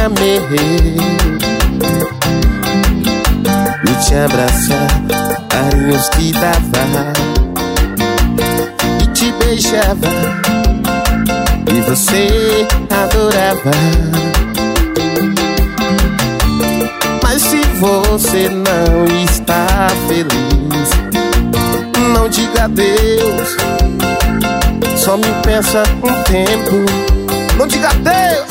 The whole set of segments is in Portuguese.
amei e te abraçava, carinhos que dava e te beijava e você adorava. Mas se você não está feliz, não diga adeus, só me peça um tempo. Não diga adeus.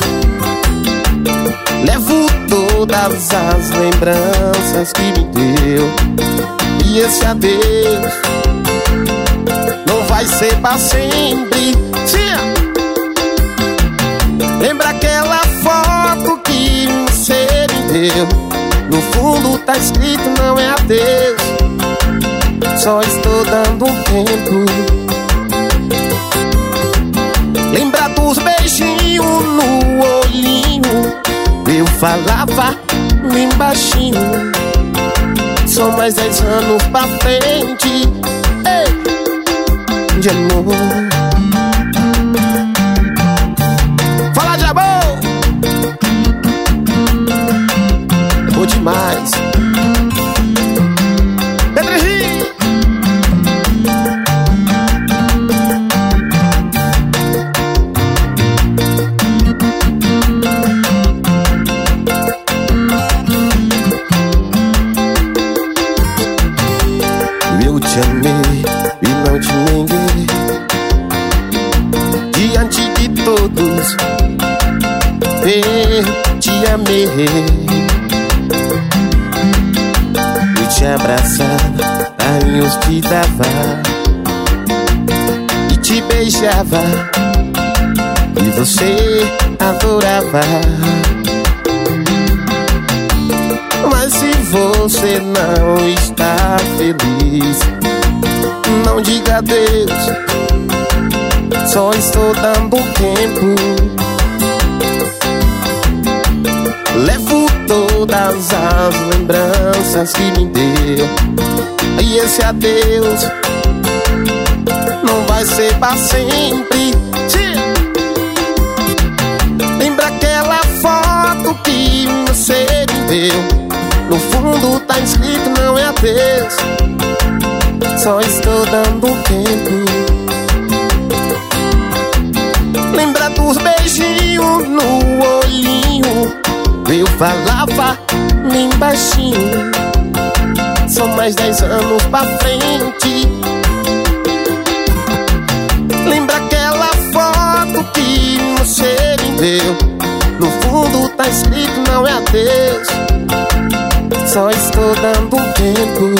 Levo todas as lembranças que me deu, e esse adeus não vai ser pra sempre. Tia, lembra aquela foto que você me deu? No fundo tá escrito não é adeus, só estou dando um tempo. Lembra dos beijinhos no olhinho? Eu falava bem baixinho, são mais 10 anos pra frente. Ei, de amor. Fala de amor. É bom demais. Eu te amei e não te neguei, diante de todos. Eu te amei e te abraçava, carinhos te dava e te beijava e você adorava. Mas se você não está feliz, não diga adeus, só estou dando tempo. Levo todas as lembranças que me deu, e esse adeus não vai ser pra sempre. Lembra aquela foto que você me deu? No fundo tá escrito não é adeus, só estou dando um tempo. Lembra dos beijinhos no olhinho? Eu falava bem baixinho, são mais 10 anos pra frente. Lembra aquela foto que você me deu? No fundo tá escrito não é adeus, só estou dando um tempo.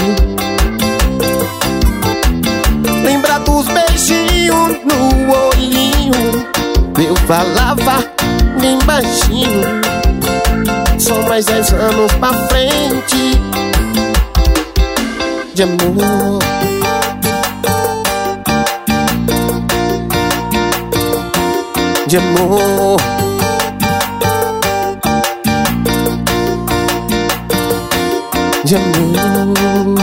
Lembra dos beijinhos no olhinho? Eu falava bem baixinho, são mais 10 anos pra frente. De amor. De amor. De amor.